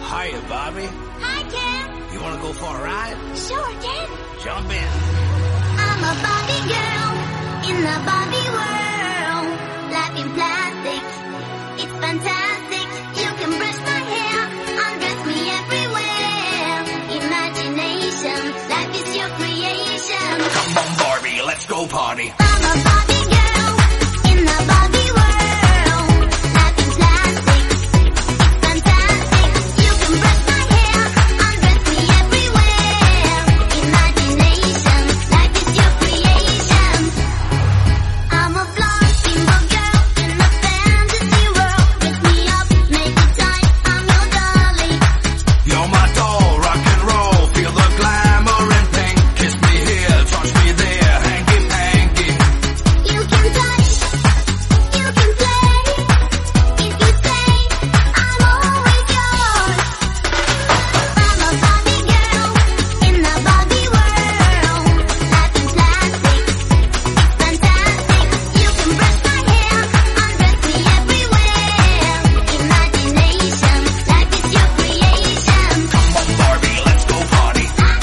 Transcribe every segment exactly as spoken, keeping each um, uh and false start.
Hiya, Bobby. Hi, Ken. You want to go for a ride? Sure, Ken. Jump in. I'm a Barbie girl in the Barbie world. Life in plastic, it's fantastic. You can brush my hair, undress me everywhere. Imagination, life is your creation. Come on, Barbie, let's go party. I'm a Barbie girl in the Barbie world. Life in plastic, it's fantastic. You can brush my hair, undress me everywhere. Imagination, life is your creation. I'm a blonde single girl in a fantasy world. Wake me up, make it time, I'm your darling. You're my doll, rock and roll. Feel the glamour and pink. Kiss me here, touch me there. Hanky panky. You can touch, you can play. If you say, I'm always yours. I'm a Barbie girl in the Barbie world. Life in plastic, it's fantastic. You can brush my hair, undress me everywhere. Imagination, life is your creation. Come on, Barbie, let's go party.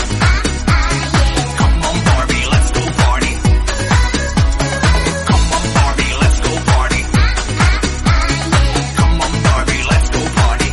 Come on, Barbie, let's go party. Come on, Barbie, let's go party. Come on, Barbie, let's go party.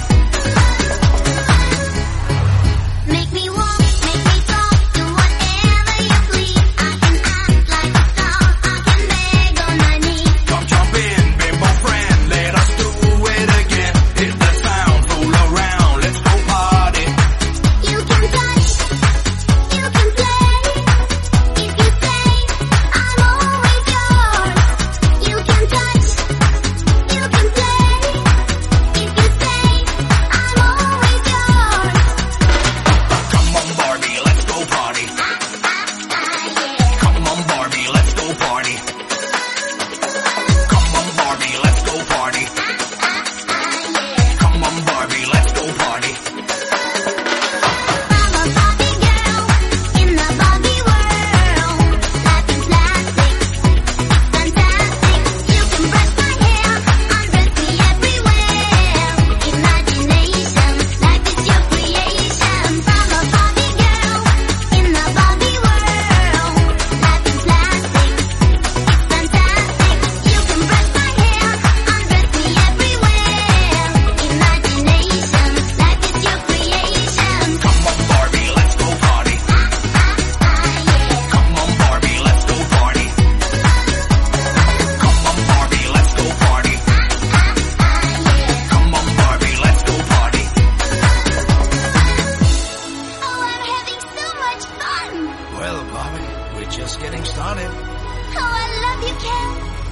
Make me walk, make me talk, do whatever you please. I can act like a star, I can beg on my knees. Come jump in, bimbo friend. Let us do it again. Hit the sound, fool around. Let's go party. You can touch, you can play. If you say, I'm always yours. You can touch, you can play. If you say, I'm always yours. Come on, Barbie, let's go party. Come on, Barbie, let's go party. Come on, Barbie, let's go party. Come on, Barbie, let's go party. I'm a Barbie girl in the Barbie world. Life in plastic, it's fantastic. You can brush my hair, undress me everywhere. Imagination, life is your creation. I'm a Barbie girl in the Barbie world. Life in plastic, it's fantastic. You can brush my hair, undress me everywhere. Imagination, life is your creation. Come on, Barbie, let's go party. Come on, Barbie, let's go party. Come on, Barbie, let's go party. Come on, Barbie, let's go party. Oh, I'm having so much fun. Well, Barbie, we're just getting started. Oh, I love you, Ken.